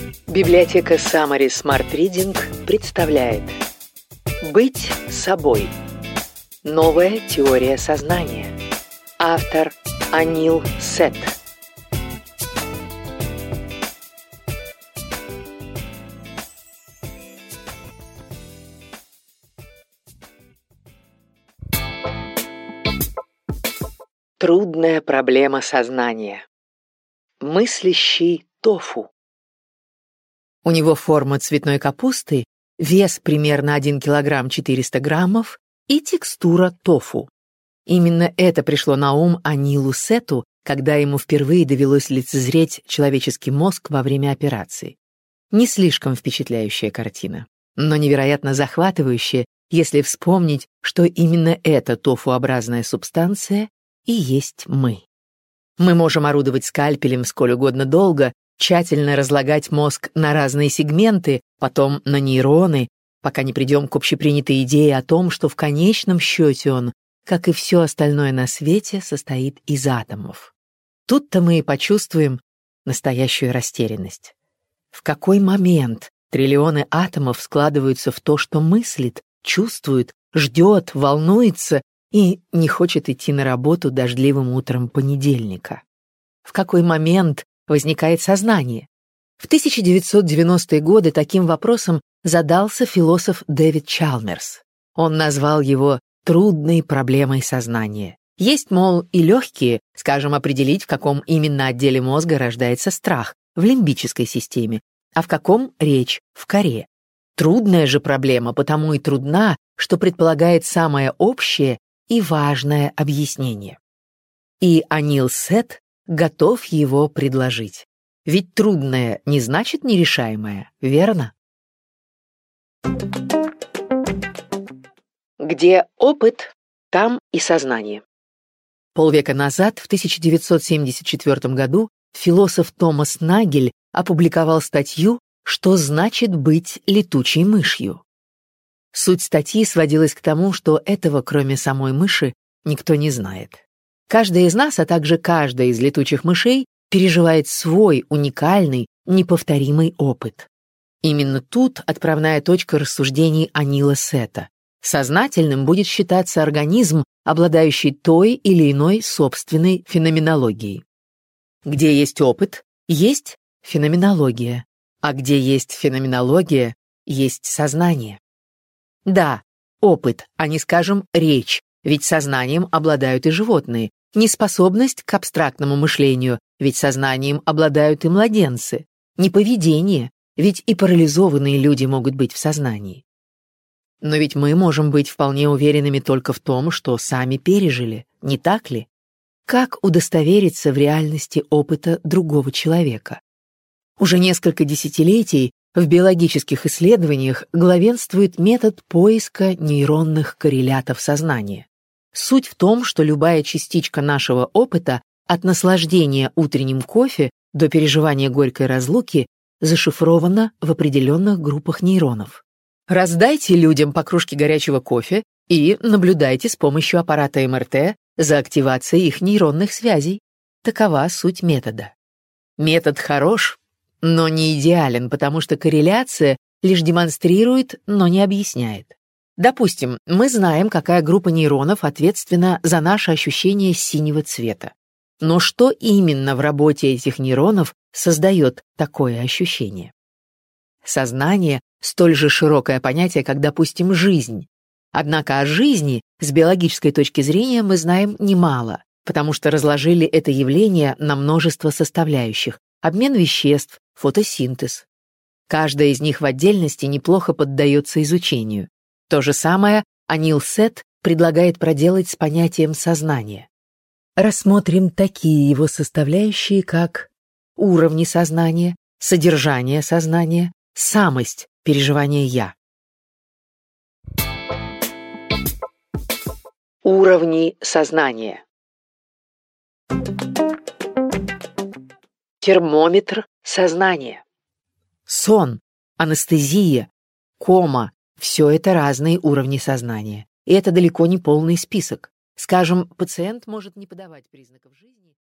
Библиотека Summary Smart Reading представляет «Быть собой. Новая теория сознания». Автор Анил Сет. Трудная проблема сознания. Мыслящий тофу. У него форма цветной капусты, вес примерно 1 килограмм 400 граммов и текстура тофу. Именно это пришло на ум Анилу Сету, когда ему впервые довелось лицезреть человеческий мозг во время операции. Не слишком впечатляющая картина, но невероятно захватывающая, если вспомнить, что именно эта тофуобразная субстанция и есть мы. Мы можем орудовать скальпелем сколь угодно долго, тщательно разлагать мозг на разные сегменты, потом на нейроны, пока не придем к общепринятой идее о том, что в конечном счете он, как и все остальное на свете, состоит из атомов. Тут-то мы и почувствуем настоящую растерянность. В какой момент триллионы атомов складываются в то, что мыслит, чувствует, ждет, волнуется и не хочет идти на работу дождливым утром понедельника? В какой момент возникает сознание? В 1990-е годы таким вопросом задался философ Дэвид Чалмерс. Он назвал его трудной проблемой сознания. Есть, мол, и легкие, скажем, определить, в каком именно отделе мозга рождается страх, в лимбической системе, а в каком речь, в коре. Трудная же проблема потому и трудна, что предполагает самое общее и важное объяснение. И Анил Сет готов его предложить. Ведь трудное не значит нерешаемое, верно? Где опыт, там и сознание. Полвека назад, в 1974 году, философ Томас Нагель опубликовал статью «Что значит быть летучей мышью?». Суть статьи сводилась к тому, что этого, кроме самой мыши, никто не знает. Каждый из нас, а также каждая из летучих мышей, переживает свой уникальный, неповторимый опыт. Именно тут отправная точка рассуждений Анила Сета. Сознательным будет считаться организм, обладающий той или иной собственной феноменологией. Где есть опыт, есть феноменология, а где есть феноменология, есть сознание. Да, опыт, а не, скажем, речь, ведь сознанием обладают и животные, неспособность к абстрактному мышлению, ведь сознанием обладают и младенцы, не поведение, ведь и парализованные люди могут быть в сознании. Но ведь мы можем быть вполне уверенными только в том, что сами пережили, не так ли? Как удостовериться в реальности опыта другого человека? Уже несколько десятилетий в биологических исследованиях главенствует метод поиска нейронных коррелятов сознания. Суть в том, что любая частичка нашего опыта от наслаждения утренним кофе до переживания горькой разлуки зашифрована в определенных группах нейронов. Раздайте людям по кружке горячего кофе и наблюдайте с помощью аппарата МРТ за активацией их нейронных связей. Такова суть метода. Метод хорош, но не идеален, потому что корреляция лишь демонстрирует, но не объясняет. Допустим, мы знаем, какая группа нейронов ответственна за наше ощущение синего цвета. Но что именно в работе этих нейронов создает такое ощущение? Сознание — столь же широкое понятие, как, допустим, жизнь. Однако о жизни с биологической точки зрения мы знаем немало, потому что разложили это явление на множество составляющих: обмен веществ, фотосинтез. Каждая из них в отдельности неплохо поддается изучению. То же самое Анил Сет предлагает проделать с понятием сознания. Рассмотрим такие его составляющие, как уровни сознания, содержание сознания, самость, переживание «я». Уровни сознания. Термометр сознания. Сон, анестезия, кома — все это разные уровни сознания. И это далеко не полный список. Скажем, пациент может не подавать признаков жизни,